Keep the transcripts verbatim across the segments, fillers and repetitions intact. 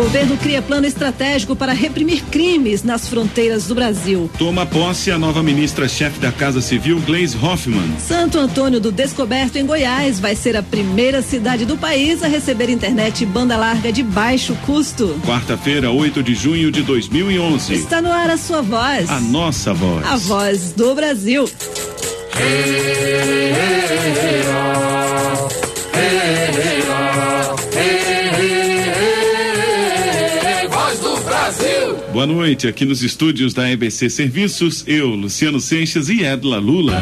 Governo cria plano estratégico para reprimir crimes nas fronteiras do Brasil. Toma posse a nova ministra-chefe da Casa Civil, Gleisi Hoffmann. Santo Antônio do Descoberto, em Goiás, vai ser a primeira cidade do país a receber internet e banda larga de baixo custo. Quarta-feira, oito de junho de dois mil e onze. Está no ar a sua voz. A nossa voz. A voz do Brasil. Hey, hey, hey, oh. Hey, hey, oh. Hey, hey, hey, voz do Brasil. Boa noite, aqui nos estúdios da E B C Serviços, eu, Luciano Seixas e Edla Lula.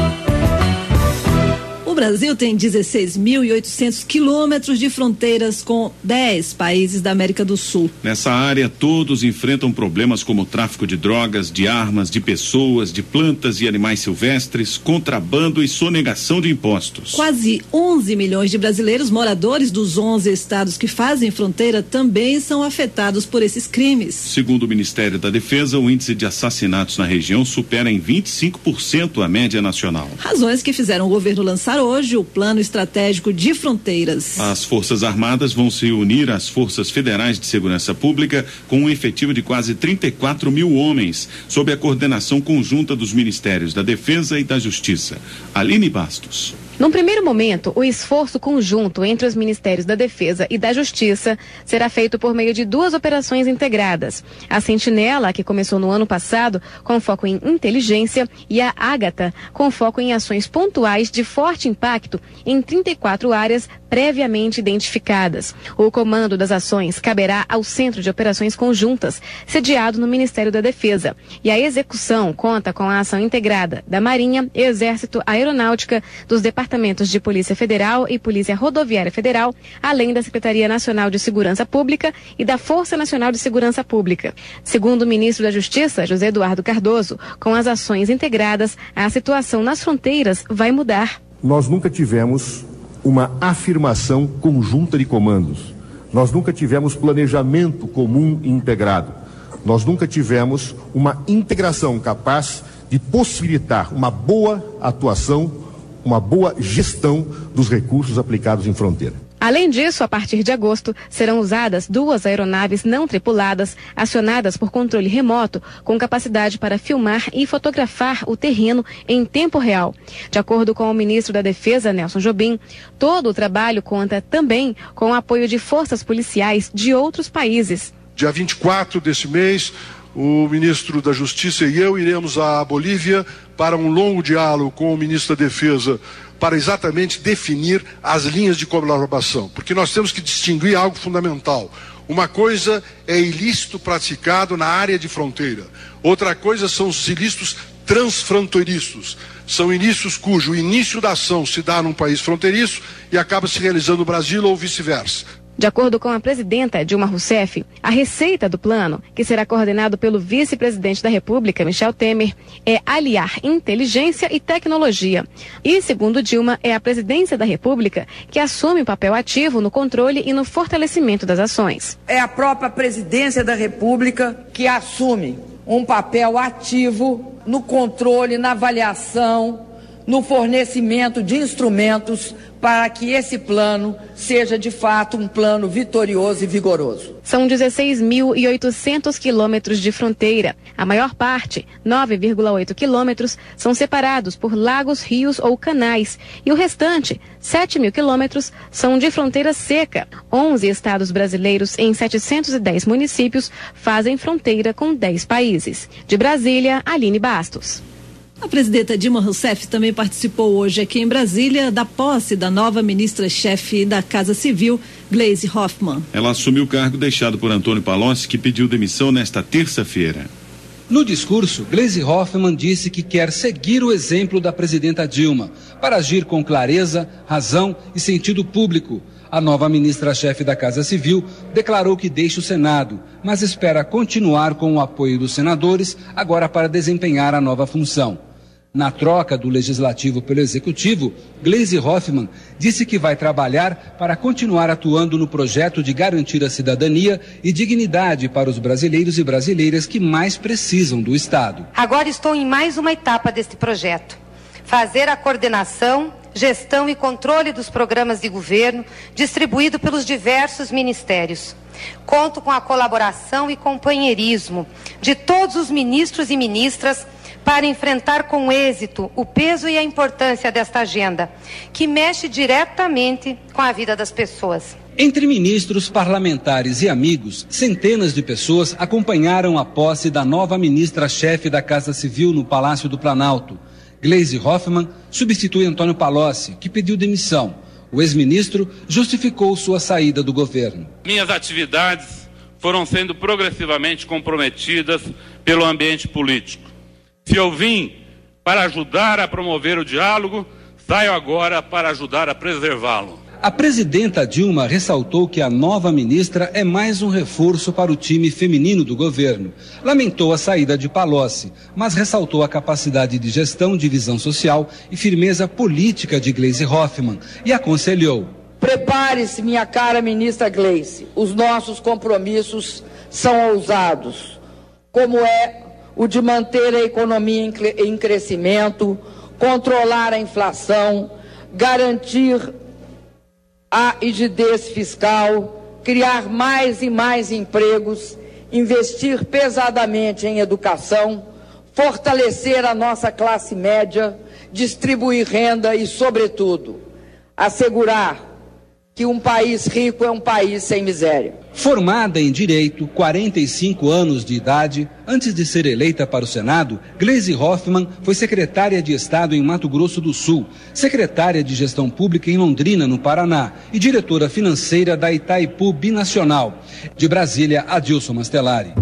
O Brasil tem dezesseis mil e oitocentos quilômetros de fronteiras com dez países da América do Sul. Nessa área, todos enfrentam problemas como tráfico de drogas, de armas, de pessoas, de plantas e animais silvestres, contrabando e sonegação de impostos. Quase onze milhões de brasileiros moradores dos onze estados que fazem fronteira também são afetados por esses crimes. Segundo o Ministério da Defesa, o índice de assassinatos na região supera em vinte e cinco por cento a média nacional. Razões que fizeram o governo lançar hoje o Plano Estratégico de Fronteiras. As Forças Armadas vão se unir às Forças Federais de Segurança Pública com um efetivo de quase trinta e quatro mil homens, sob a coordenação conjunta dos Ministérios da Defesa e da Justiça. Aline Bastos. Num primeiro momento, o esforço conjunto entre os Ministérios da Defesa e da Justiça será feito por meio de duas operações integradas. A Sentinela, que começou no ano passado, com foco em inteligência, e a Ágata, com foco em ações pontuais de forte impacto em trinta e quatro áreas previamente identificadas. O comando das ações caberá ao Centro de Operações Conjuntas, sediado no Ministério da Defesa. E a execução conta com a ação integrada da Marinha, Exército, Aeronáutica, dos Departamentos de Polícia Federal e Polícia Rodoviária Federal, além da Secretaria Nacional de Segurança Pública e da Força Nacional de Segurança Pública. Segundo o ministro da Justiça, José Eduardo Cardoso, com as ações integradas, a situação nas fronteiras vai mudar. Nós nunca tivemos uma afirmação conjunta de comandos. Nós nunca tivemos planejamento comum e integrado. Nós nunca tivemos uma integração capaz de possibilitar uma boa atuação, uma boa gestão dos recursos aplicados em fronteira. Além disso, a partir de agosto, serão usadas duas aeronaves não tripuladas, acionadas por controle remoto, com capacidade para filmar e fotografar o terreno em tempo real. De acordo com o ministro da Defesa, Nelson Jobim, todo o trabalho conta também com o apoio de forças policiais de outros países. Dia vinte e quatro desse mês, o ministro da Justiça e eu iremos à Bolívia para um longo diálogo com o ministro da Defesa, para exatamente definir as linhas de colaboração, porque nós temos que distinguir algo fundamental. Uma coisa é ilícito praticado na área de fronteira, outra coisa são os ilícitos transfronteiriços. São ilícitos cujo início da ação se dá num país fronteiriço e acaba se realizando no Brasil ou vice-versa. De acordo com a presidenta Dilma Rousseff, a receita do plano, que será coordenado pelo vice-presidente da República, Michel Temer, é aliar inteligência e tecnologia. E, segundo Dilma, é a presidência da República que assume o papel ativo no controle e no fortalecimento das ações. É a própria presidência da República que assume um papel ativo no controle, na avaliação, no fornecimento de instrumentos para que esse plano seja de fato um plano vitorioso e vigoroso. São dezesseis mil e oitocentos quilômetros de fronteira. A maior parte, nove vírgula oito quilômetros, são separados por lagos, rios ou canais. E o restante, sete mil quilômetros, são de fronteira seca. onze estados brasileiros em setecentos e dez municípios fazem fronteira com dez países. De Brasília, Aline Bastos. A presidenta Dilma Rousseff também participou hoje aqui em Brasília da posse da nova ministra-chefe da Casa Civil, Gleisi Hoffmann. Ela assumiu o cargo deixado por Antônio Palocci, que pediu demissão nesta terça-feira. No discurso, Gleisi Hoffmann disse que quer seguir o exemplo da presidenta Dilma para agir com clareza, razão e sentido público. A nova ministra-chefe da Casa Civil declarou que deixa o Senado, mas espera continuar com o apoio dos senadores agora para desempenhar a nova função. Na troca do Legislativo pelo Executivo, Gleisi Hoffmann disse que vai trabalhar para continuar atuando no projeto de garantir a cidadania e dignidade para os brasileiros e brasileiras que mais precisam do Estado. Agora estou em mais uma etapa deste projeto. Fazer a coordenação, gestão e controle dos programas de governo distribuído pelos diversos ministérios. Conto com a colaboração e companheirismo de todos os ministros e ministras para enfrentar com êxito o peso e a importância desta agenda, que mexe diretamente com a vida das pessoas. Entre ministros, parlamentares e amigos, centenas de pessoas acompanharam a posse da nova ministra-chefe da Casa Civil no Palácio do Planalto. Gleisi Hoffmann substitui Antônio Palocci, que pediu demissão. O ex-ministro justificou sua saída do governo. Minhas atividades foram sendo progressivamente comprometidas pelo ambiente político. Se eu vim para ajudar a promover o diálogo, saio agora para ajudar a preservá-lo. A presidenta Dilma ressaltou que a nova ministra é mais um reforço para o time feminino do governo. Lamentou a saída de Palocci, mas ressaltou a capacidade de gestão de visão social e firmeza política de Gleisi Hoffmann e aconselhou: prepare-se, minha cara ministra Gleisi, os nossos compromissos são ousados, como é o de manter a economia em crescimento, controlar a inflação, garantir a rigidez fiscal, criar mais e mais empregos, investir pesadamente em educação, fortalecer a nossa classe média, distribuir renda e, sobretudo, assegurar que um país rico é um país sem miséria. Formada em Direito, quarenta e cinco anos de idade, antes de ser eleita para o Senado, Gleisi Hoffmann foi secretária de Estado em Mato Grosso do Sul, secretária de Gestão Pública em Londrina, no Paraná, e diretora financeira da Itaipu Binacional. De Brasília, Adilson Mastelari.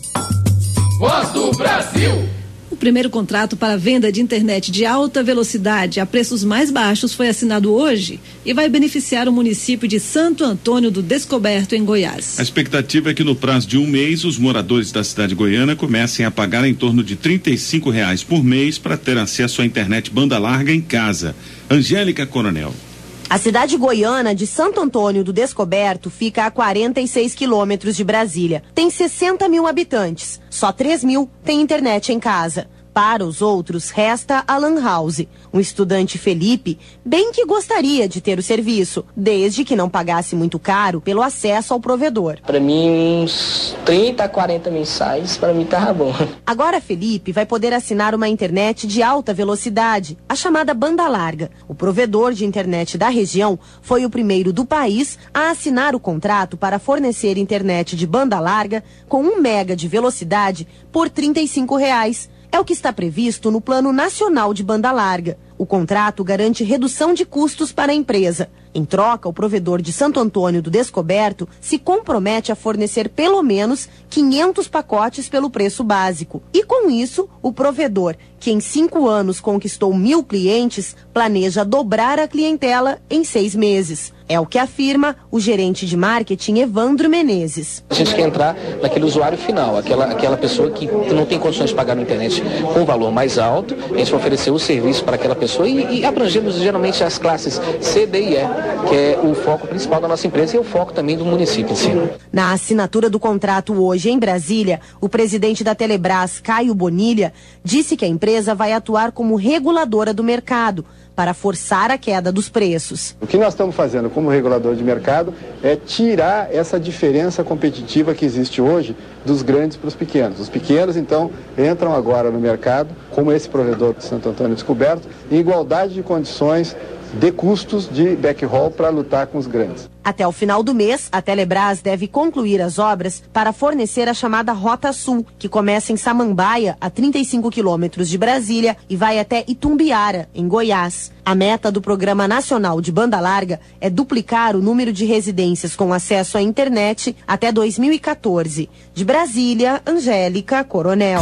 Voz do Brasil! O primeiro contrato para venda de internet de alta velocidade a preços mais baixos foi assinado hoje e vai beneficiar o município de Santo Antônio do Descoberto, em Goiás. A expectativa é que no prazo de um mês os moradores da cidade goiana comecem a pagar em torno de trinta e cinco reais por mês para ter acesso à internet banda larga em casa. Angélica Coronel. A cidade goiana de Santo Antônio do Descoberto fica a quarenta e seis quilômetros de Brasília. Tem sessenta mil habitantes. Só três mil têm internet em casa. Para os outros, resta a Lan House. Um estudante, Felipe, bem que gostaria de ter o serviço, desde que não pagasse muito caro pelo acesso ao provedor. Para mim, uns trinta a quarenta mensais, para mim tava bom. Agora, Felipe vai poder assinar uma internet de alta velocidade, a chamada banda larga. O provedor de internet da região foi o primeiro do país a assinar o contrato para fornecer internet de banda larga com um mega de velocidade por trinta e cinco reais. É o que está previsto no Plano Nacional de Banda Larga. O contrato garante redução de custos para a empresa. Em troca, o provedor de Santo Antônio do Descoberto se compromete a fornecer pelo menos quinhentos pacotes pelo preço básico. E com isso, o provedor, que em cinco anos conquistou mil clientes, planeja dobrar a clientela em seis meses. É o que afirma o gerente de marketing Evandro Menezes. A gente quer entrar naquele usuário final, aquela, aquela pessoa que não tem condições de pagar na internet com um valor mais alto. A gente vai oferecer o serviço para aquela pessoa e, e abrangemos geralmente as classes C, D e E, que é o foco principal da nossa empresa e o foco também do município em si. Na assinatura do contrato hoje em Brasília, o presidente da Telebrás, Caio Bonilha, disse que a empresa vai atuar como reguladora do mercado para forçar a queda dos preços. O que nós estamos fazendo como regulador de mercado é tirar essa diferença competitiva que existe hoje dos grandes para os pequenos. Os pequenos, então, entram agora no mercado, como esse provedor de Santo Antônio Descoberto, em igualdade de condições de custos de backhaul para lutar com os grandes. Até o final do mês, a Telebrás deve concluir as obras para fornecer a chamada Rota Sul, que começa em Samambaia, a trinta e cinco quilômetros de Brasília, e vai até Itumbiara, em Goiás. A meta do Programa Nacional de Banda Larga é duplicar o número de residências com acesso à internet até dois mil e quatorze. De Brasília, Angélica Coronel.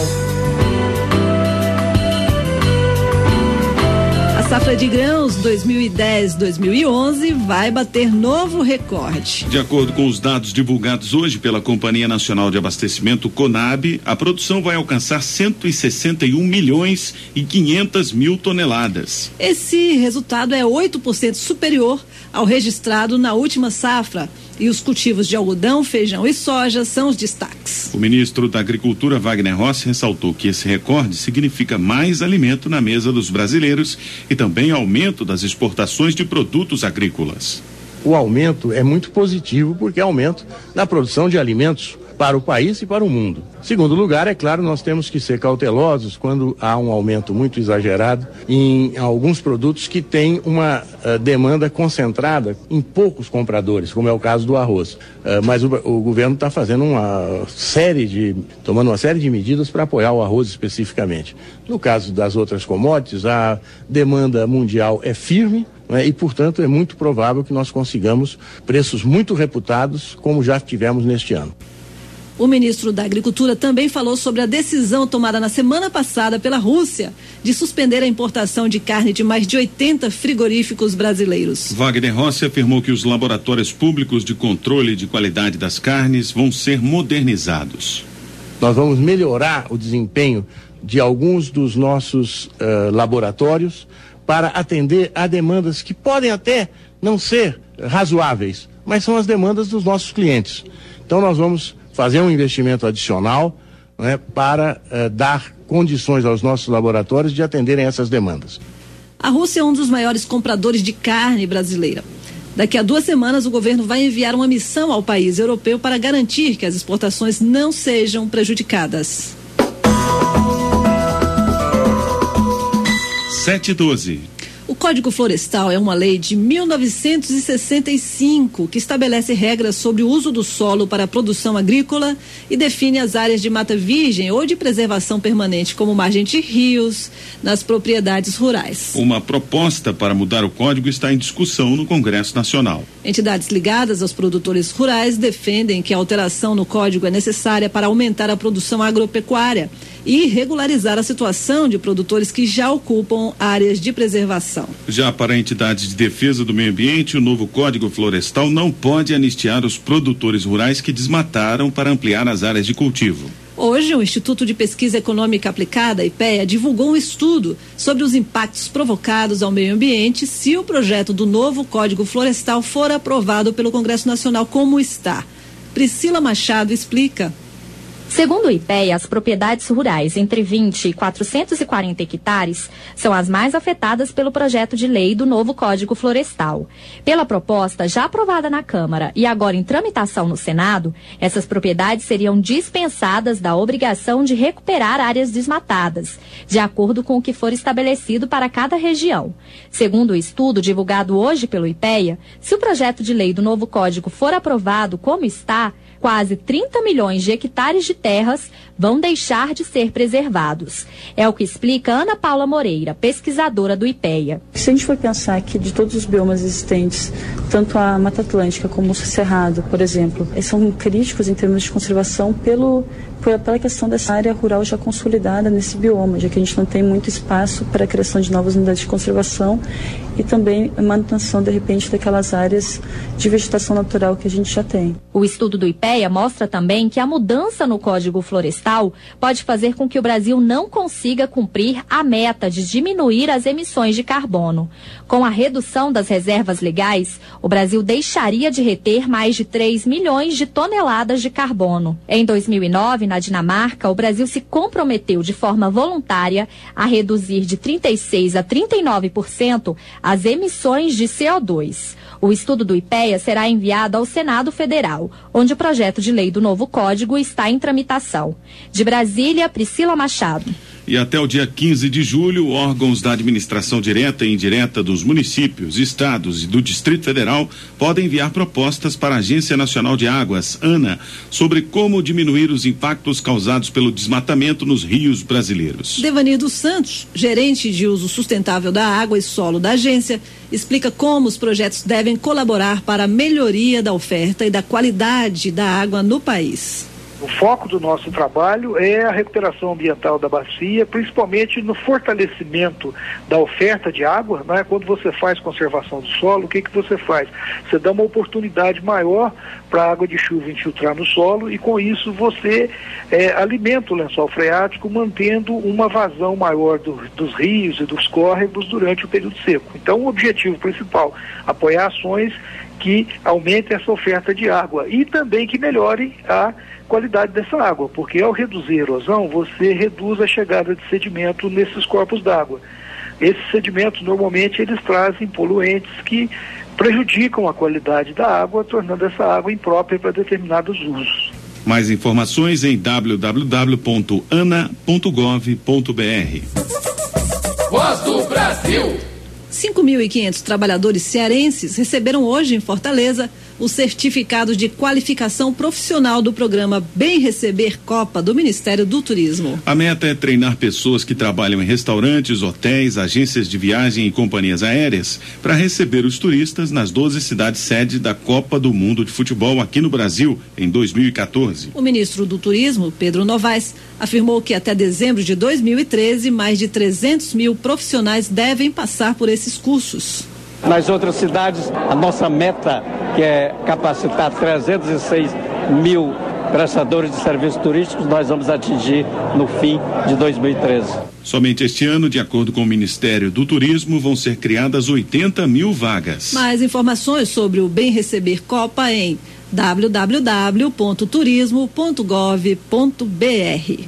A safra de grãos dois mil e dez, dois mil e onze vai bater novo recorde. De acordo com os dados divulgados hoje pela Companhia Nacional de Abastecimento, Conab, a produção vai alcançar cento e sessenta e um milhões e quinhentas mil toneladas. Esse resultado é oito por cento superior ao registrado na última safra, E os cultivos de algodão, feijão e soja são os destaques. O ministro da Agricultura, Wagner Rossi, ressaltou que esse recorde significa mais alimento na mesa dos brasileiros e também aumento das exportações de produtos agrícolas. O aumento é muito positivo porque é aumento na produção de alimentos para o país e para o mundo. Segundo lugar, é claro, nós temos que ser cautelosos quando há um aumento muito exagerado em alguns produtos que têm uma uh, demanda concentrada em poucos compradores, como é o caso do arroz. Uh, mas o, o governo está fazendo uma série de, tomando uma série de medidas para apoiar o arroz especificamente. No caso das outras commodities, a demanda mundial é firme, né, e, portanto, é muito provável que nós consigamos preços muito reputados, como já tivemos neste ano. O ministro da Agricultura também falou sobre a decisão tomada na semana passada pela Rússia de suspender a importação de carne de mais de oitenta frigoríficos brasileiros. Wagner Rossi afirmou que os laboratórios públicos de controle de qualidade das carnes vão ser modernizados. Nós vamos melhorar o desempenho de alguns dos nossos uh, laboratórios para atender a demandas que podem até não ser razoáveis, mas são as demandas dos nossos clientes. Então nós vamos fazer um investimento adicional, né, para uh, dar condições aos nossos laboratórios de atenderem essas demandas. A Rússia é um dos maiores compradores de carne brasileira. Daqui a duas semanas, o governo vai enviar uma missão ao país europeu para garantir que as exportações não sejam prejudicadas. sete e doze. O Código Florestal é uma lei de mil novecentos e sessenta e cinco que estabelece regras sobre o uso do solo para a produção agrícola e define as áreas de mata virgem ou de preservação permanente, como margem de rios, nas propriedades rurais. Uma proposta para mudar o código está em discussão no Congresso Nacional. Entidades ligadas aos produtores rurais defendem que a alteração no código é necessária para aumentar a produção agropecuária e regularizar a situação de produtores que já ocupam áreas de preservação. Já para entidades de defesa do meio ambiente, o novo Código Florestal não pode anistiar os produtores rurais que desmataram para ampliar as áreas de cultivo. Hoje, o Instituto de Pesquisa Econômica Aplicada, IPEA, divulgou um estudo sobre os impactos provocados ao meio ambiente se o projeto do novo Código Florestal for aprovado pelo Congresso Nacional como está. Priscila Machado explica. Segundo o IPEA, as propriedades rurais entre vinte e quatrocentos e quarenta hectares são as mais afetadas pelo projeto de lei do novo Código Florestal. Pela proposta já aprovada na Câmara e agora em tramitação no Senado, essas propriedades seriam dispensadas da obrigação de recuperar áreas desmatadas, de acordo com o que for estabelecido para cada região. Segundo o estudo divulgado hoje pelo IPEA, se o projeto de lei do novo Código for aprovado como está, quase trinta milhões de hectares de terras vão deixar de ser preservados. É o que explica Ana Paula Moreira, pesquisadora do IPEA. Se a gente for pensar que de todos os biomas existentes, tanto a Mata Atlântica como o Cerrado, por exemplo, são críticos em termos de conservação pelo, pela questão dessa área rural já consolidada nesse bioma, já que a gente não tem muito espaço para a criação de novas unidades de conservação e também a manutenção, de repente, daquelas áreas de vegetação natural que a gente já tem. O estudo do IPEA mostra também que a mudança no Código Florestal pode fazer com que o Brasil não consiga cumprir a meta de diminuir as emissões de carbono. Com a redução das reservas legais, o Brasil deixaria de reter mais de três milhões de toneladas de carbono. Em dois mil e nove, na Dinamarca, o Brasil se comprometeu de forma voluntária a reduzir de trinta e seis a trinta e nove por cento as emissões de C O dois. O estudo do IPEA será enviado ao Senado Federal, onde o projeto de lei do novo código está em tramitação. De Brasília, Priscila Machado. E até o dia quinze de julho, órgãos da administração direta e indireta dos municípios, estados e do Distrito Federal podem enviar propostas para a Agência Nacional de Águas, ANA, sobre como diminuir os impactos causados pelo desmatamento nos rios brasileiros. Devanir dos Santos, gerente de uso sustentável da água e solo da agência, explica como os projetos devem colaborar para a melhoria da oferta e da qualidade da água no país. O foco do nosso trabalho é a recuperação ambiental da bacia, principalmente no fortalecimento da oferta de água, né? Quando você faz conservação do solo, o que que você faz? Você dá uma oportunidade maior para a água de chuva infiltrar no solo e com isso você é, alimenta o lençol freático, mantendo uma vazão maior do, dos rios e dos córregos durante o período seco. Então o objetivo principal, apoiar ações que aumente essa oferta de água e também que melhore a qualidade dessa água, porque ao reduzir a erosão, você reduz a chegada de sedimento nesses corpos d'água. Esses sedimentos, normalmente, eles trazem poluentes que prejudicam a qualidade da água, tornando essa água imprópria para determinados usos. Mais informações em w w w ponto ana ponto gov ponto b r. Voz do Brasil. cinco mil e quinhentos trabalhadores cearenses receberam hoje em Fortaleza os certificados de qualificação profissional do programa Bem Receber Copa do Ministério do Turismo. A meta é treinar pessoas que trabalham em restaurantes, hotéis, agências de viagem e companhias aéreas para receber os turistas nas doze cidades sede da Copa do Mundo de Futebol aqui no Brasil em dois mil e quatorze. O ministro do Turismo, Pedro Novaes, afirmou que até dezembro de dois mil e treze, mais de trezentos mil profissionais devem passar por esses cursos. Nas outras cidades, a nossa meta, que é capacitar trezentos e seis mil prestadores de serviços turísticos, nós vamos atingir no fim de dois mil e treze. Somente este ano, de acordo com o Ministério do Turismo, vão ser criadas oitenta mil vagas. Mais informações sobre o Bem Receber Copa em w w w ponto turismo ponto gov ponto b r.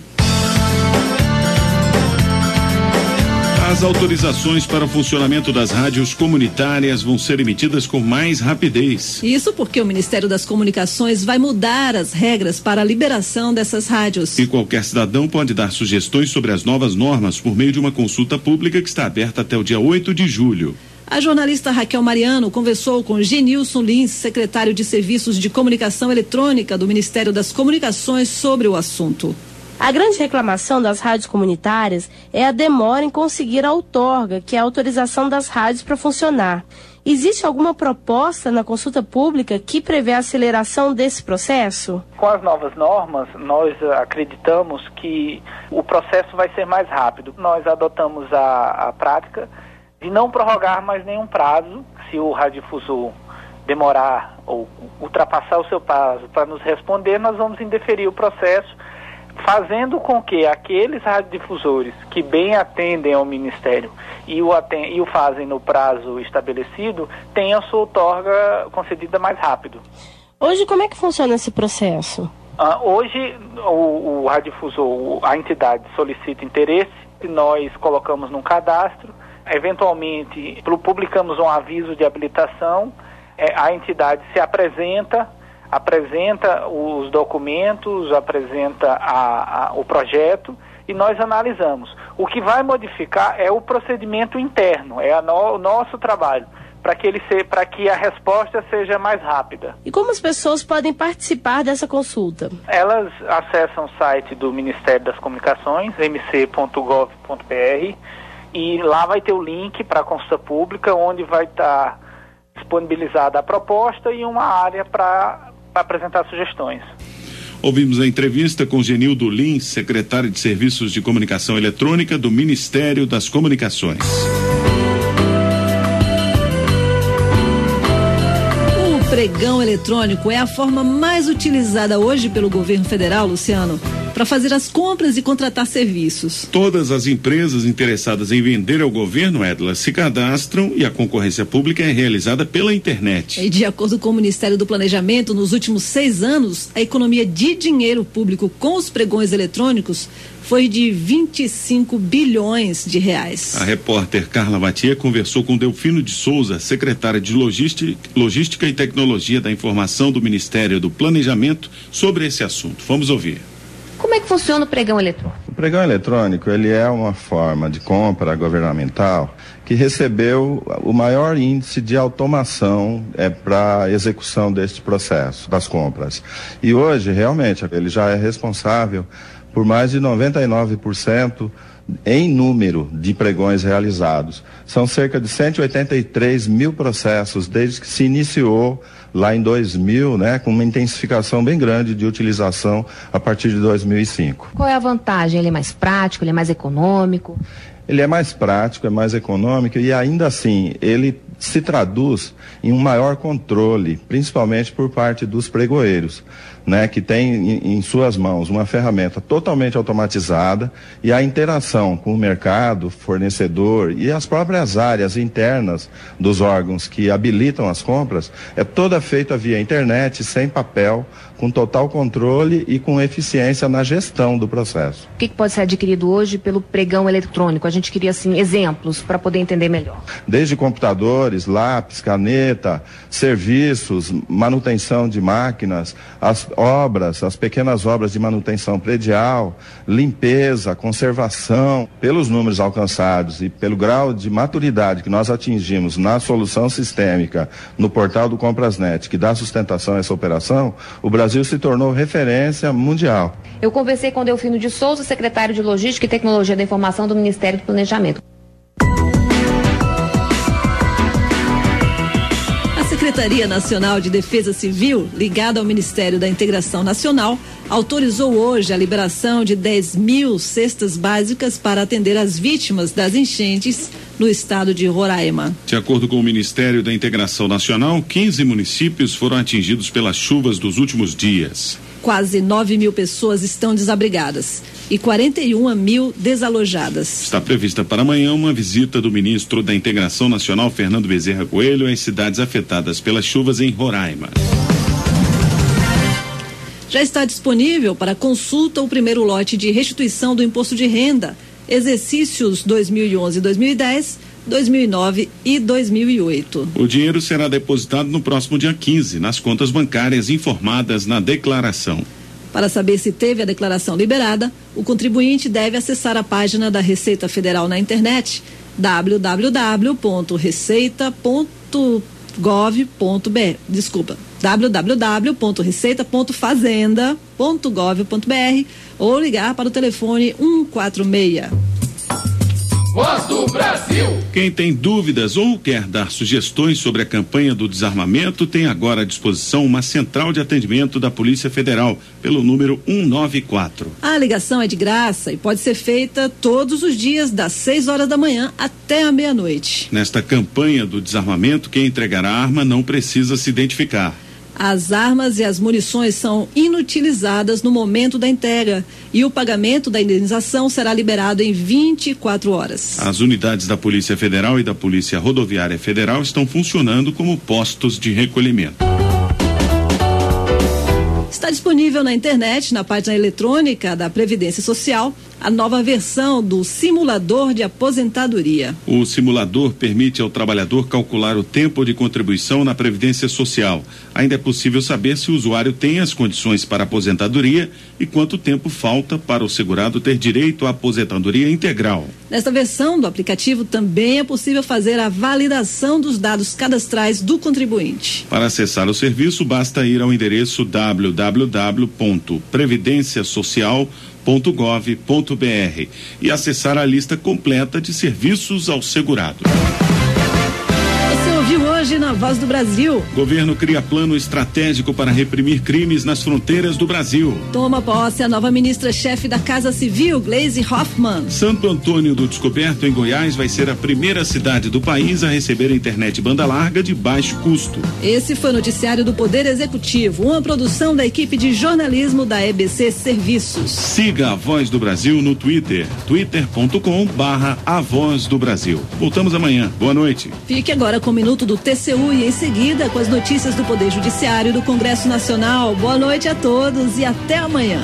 As autorizações para o funcionamento das rádios comunitárias vão ser emitidas com mais rapidez. Isso porque o Ministério das Comunicações vai mudar as regras para a liberação dessas rádios. E qualquer cidadão pode dar sugestões sobre as novas normas por meio de uma consulta pública que está aberta até o dia oito de julho. A jornalista Raquel Mariano conversou com Genilson Lins, secretário de Serviços de Comunicação Eletrônica do Ministério das Comunicações, sobre o assunto. A grande reclamação das rádios comunitárias é a demora em conseguir a outorga, que é a autorização das rádios para funcionar. Existe alguma proposta na consulta pública que prevê a aceleração desse processo? Com as novas normas, nós acreditamos que o processo vai ser mais rápido. Nós adotamos a, a prática de não prorrogar mais nenhum prazo. Se o radiodifusor demorar ou ultrapassar o seu prazo para nos responder, nós vamos indeferir o processo, fazendo com que aqueles radiodifusores que bem atendem ao Ministério e o, atend- e o fazem no prazo estabelecido tenham sua outorga concedida mais rápido. Hoje, como é que funciona esse processo? Ah, hoje, o, o radiodifusor, a entidade solicita interesse, nós colocamos num cadastro, eventualmente publicamos um aviso de habilitação, é, a entidade se apresenta, apresenta os documentos, apresenta a, a, o projeto e nós analisamos. O que vai modificar é o procedimento interno, é a no, o nosso trabalho, para que, ele se, para que a resposta seja mais rápida. E como as pessoas podem participar dessa consulta? Elas acessam o site do Ministério das Comunicações, m c ponto gov ponto b r, e lá vai ter o link para a consulta pública, onde vai estar disponibilizada a proposta e uma área para para apresentar sugestões. Ouvimos a entrevista com Genildo Lins, secretário de Serviços de Comunicação Eletrônica do Ministério das Comunicações. O pregão eletrônico é a forma mais utilizada hoje pelo governo federal, Luciano, para fazer as compras e contratar serviços. Todas as empresas interessadas em vender ao governo, Edla, se cadastram e a concorrência pública é realizada pela internet. E de acordo com o Ministério do Planejamento, nos últimos seis anos, a economia de dinheiro público com os pregões eletrônicos foi de vinte e cinco bilhões de reais. A repórter Carla Batia conversou com Delfino de Souza, secretária de Logística, Logística e Tecnologia da Informação do Ministério do Planejamento, sobre esse assunto. Vamos ouvir. Como é que funciona o pregão eletrônico? O pregão eletrônico, ele é uma forma de compra governamental que recebeu o maior índice de automação é, para a execução deste processo, das compras. E hoje, realmente, ele já é responsável por mais de noventa e nove por cento em número de pregões realizados. São cerca de cento e oitenta e três mil processos desde que se iniciou lá em dois mil, né, com uma intensificação bem grande de utilização a partir de dois mil e cinco. Qual é a vantagem? Ele é mais prático, ele é mais econômico? Ele é mais prático, é mais econômico e ainda assim ele se traduz em um maior controle, principalmente por parte dos pregoeiros. né, que tem em, em suas mãos uma ferramenta totalmente automatizada e a interação com o mercado, fornecedor e as próprias áreas internas dos órgãos que habilitam as compras é toda feita via internet, sem papel, com total controle e com eficiência na gestão do processo. O que, que pode ser adquirido hoje pelo pregão eletrônico? A gente queria, assim, exemplos para poder entender melhor. Desde computadores, lápis, caneta, serviços, manutenção de máquinas, as obras, as pequenas obras de manutenção predial, limpeza, conservação. Pelos números alcançados e pelo grau de maturidade que nós atingimos na solução sistêmica no portal do Comprasnet, que dá sustentação a essa operação, o Brasil se tornou referência mundial. Eu conversei com Delfino de Souza, secretário de Logística e Tecnologia da Informação do Ministério do Planejamento. A Secretaria Nacional de Defesa Civil, ligada ao Ministério da Integração Nacional, autorizou hoje a liberação de dez mil cestas básicas para atender as vítimas das enchentes no estado de Roraima. De acordo com o Ministério da Integração Nacional, quinze municípios foram atingidos pelas chuvas dos últimos dias. Quase nove mil pessoas estão desabrigadas e quarenta e uma mil desalojadas. Está prevista para amanhã uma visita do ministro da Integração Nacional, Fernando Bezerra Coelho, às cidades afetadas pelas chuvas em Roraima. Já está disponível para consulta o primeiro lote de restituição do imposto de renda, exercícios dois mil e onze e dois mil e dez, dois mil e nove e dois mil e oito. O dinheiro será depositado no próximo dia quinze, nas contas bancárias informadas na declaração. Para saber se teve a declaração liberada, o contribuinte deve acessar a página da Receita Federal na internet, w w w ponto receita ponto gov ponto b r. Desculpa, w w w ponto receita ponto fazenda ponto gov ponto b r ou ligar para o telefone um quatro seis. Voz do Brasil. Quem tem dúvidas ou quer dar sugestões sobre a campanha do desarmamento tem agora à disposição uma central de atendimento da Polícia Federal pelo número cento e noventa e quatro. A ligação é de graça e pode ser feita todos os dias das seis horas da manhã até a meia-noite. Nesta campanha do desarmamento, quem entregar a arma não precisa se identificar. As armas e as munições são inutilizadas no momento da entrega e o pagamento da indenização será liberado em vinte e quatro horas. As unidades da Polícia Federal e da Polícia Rodoviária Federal estão funcionando como postos de recolhimento. Está disponível na internet, na página eletrônica da Previdência Social, a nova versão do simulador de aposentadoria. O simulador permite ao trabalhador calcular o tempo de contribuição na Previdência Social. Ainda é possível saber se o usuário tem as condições para aposentadoria e quanto tempo falta para o segurado ter direito à aposentadoria integral. Nesta versão do aplicativo também é possível fazer a validação dos dados cadastrais do contribuinte. Para acessar o serviço, basta ir ao endereço w w w ponto previdência social ponto gov ponto b r e acessar a lista completa de serviços ao segurado. Você ouviu hoje na Voz do Brasil. Governo cria plano estratégico para reprimir crimes nas fronteiras do Brasil. Toma posse a nova ministra-chefe da Casa Civil, Gleisi Hoffmann. Santo Antônio do Descoberto, em Goiás, vai ser a primeira cidade do país a receber a internet banda larga de baixo custo. Esse foi o noticiário do Poder Executivo, uma produção da equipe de jornalismo da E B C Serviços. Siga a Voz do Brasil no Twitter, twitter ponto com barra a Voz do Brasil. Voltamos amanhã. Boa noite. Fique agora com o Minuto do T C U e em seguida com as notícias do Poder Judiciário e do Congresso Nacional. Boa noite a todos e até amanhã.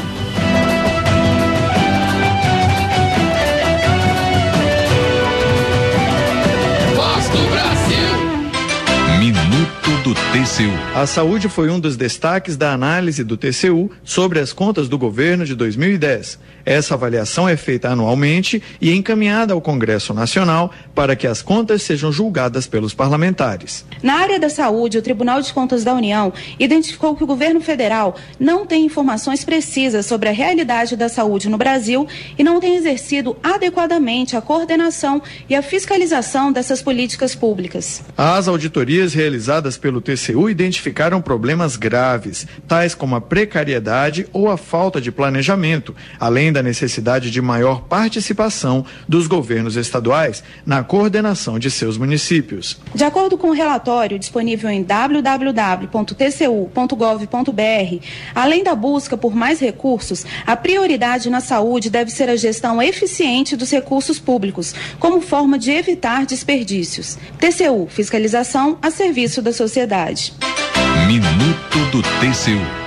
Voz do Brasil. Minuto do T C U. A saúde foi um dos destaques da análise do T C U sobre as contas do governo de dois mil e dez. Essa avaliação é feita anualmente e encaminhada ao Congresso Nacional para que as contas sejam julgadas pelos parlamentares. Na área da saúde, o Tribunal de Contas da União identificou que o governo federal não tem informações precisas sobre a realidade da saúde no Brasil e não tem exercido adequadamente a coordenação e a fiscalização dessas políticas públicas. As auditorias realizadas pelo T C U U identificaram problemas graves, tais como a precariedade ou a falta de planejamento, além da necessidade de maior participação dos governos estaduais na coordenação de seus municípios. De acordo com o relatório disponível em w w w ponto t c u ponto gov ponto b r, além da busca por mais recursos, a prioridade na saúde deve ser a gestão eficiente dos recursos públicos, como forma de evitar desperdícios. T C U, fiscalização a serviço da sociedade. Minuto do T C U.